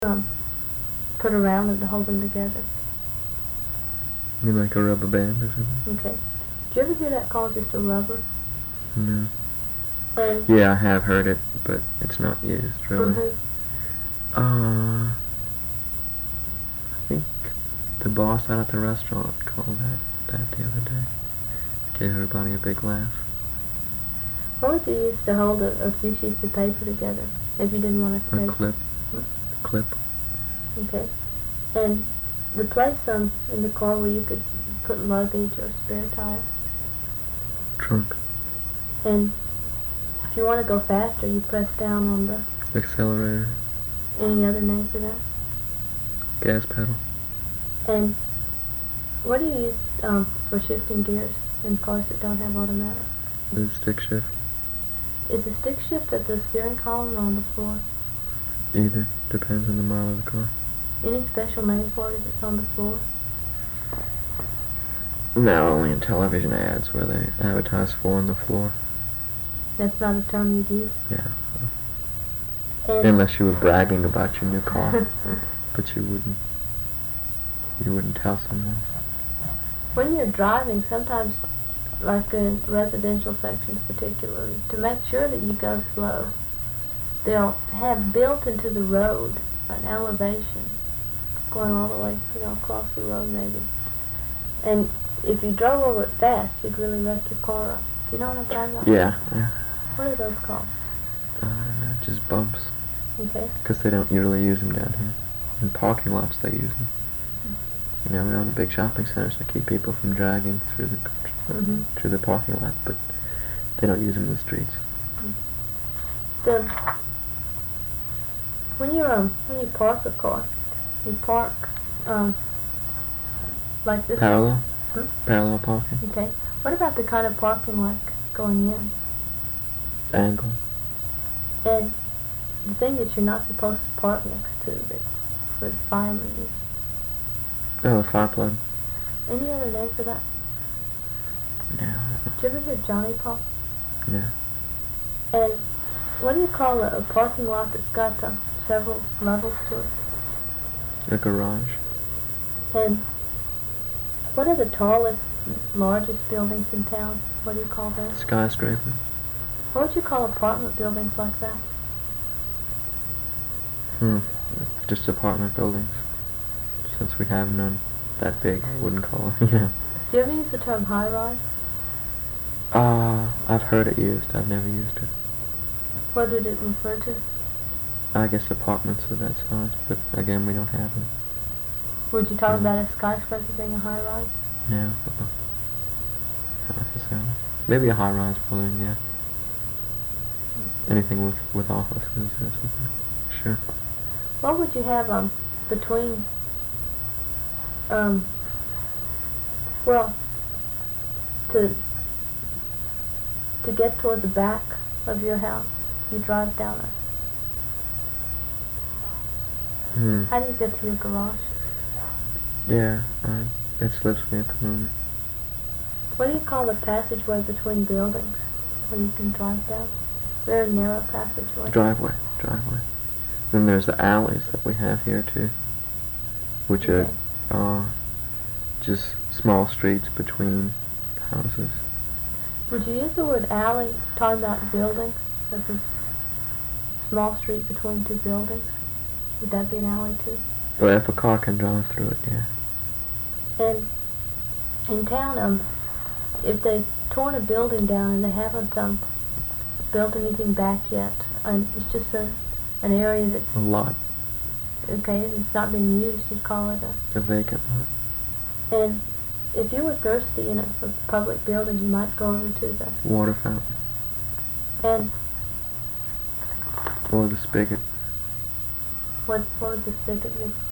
put around them to hold them together? You mean like a rubber band or something? Okay. Did you ever hear that called just a rubber? No. And Yeah, I have heard it, but it's not used really. mhm. I think the boss out at the restaurant called that the other day. Gave everybody a big laugh. What would you use to hold a few sheets of paper together if you didn't want to A stay? clip. Clip. Okay. And the place in the car where you could put luggage or spare tire. Trunk. And if you want to go faster, you press down on the... Accelerator. Any other name for that? Gas pedal. And what do you use for shifting gears in cars that don't have automatic? The stick shift. Is the stick shift at the steering column or on the floor? Either. Depends on the model of the car. Any special name for it if it's on the floor? No, only in television ads where they advertise for on the floor. That's not a term you'd use? Yeah. And unless you were bragging about your new car. But you wouldn't tell someone. When you're driving, sometimes, like in residential sections particularly, to make sure that you go slow, they'll have built into the road an elevation going all the way, across the road maybe. And if you drove over it fast, you'd really wreck your car up. Do you know what I'm talking about? Yeah. What are those called? Just bumps. Okay. Because they don't usually use them down here. In parking lots they use them. Around the big shopping centers to keep people from dragging through the parking lot, but they don't use them in the streets. When you park a car, you park like this. Parallel? Parallel parking. Okay. What about the kind of parking like going in? Angle. And the thing that you're not supposed to park next to that for the firemen use. Oh, a fire plug. Any other name for that? No. Did you ever hear Johnny Pop? No. And what do you call a parking lot that's got several levels to it? A garage. And what are the tallest, largest buildings in town? What do you call them? Skyscraper. What would you call apartment buildings like that? Just apartment buildings. Since we have none that big, I wouldn't call it, Do you ever use the term high-rise? I've heard it used. I've never used it. What did it refer to? I guess apartments of that size, but again, we don't have them. Would you talk about a skyscraper being a high-rise? No. Not necessarily. Maybe a high-rise building, yeah. Anything with offices or something. Sure. What would you have between to get toward the back of your house, you drive down it. How do you get to your garage? Yeah, it slips me at the moment. What do you call the passageway between buildings where you can drive down? Very narrow passageway. Driveway. Then there's the alleys that we have here too, which are just small streets between houses. Would you use the word alley talking about buildings? Like a small street between two buildings? Would that be an alley too? Well, if a car can drive through it, yeah. And in town, if they've torn a building down and they haven't built anything back yet, and it's just an area that's... A lot. Okay, it's not being used, you'd call it a vacant lot. And if you were thirsty in a public building, you might go over to the... water fountain. And... or the spigot. What would the spigot be?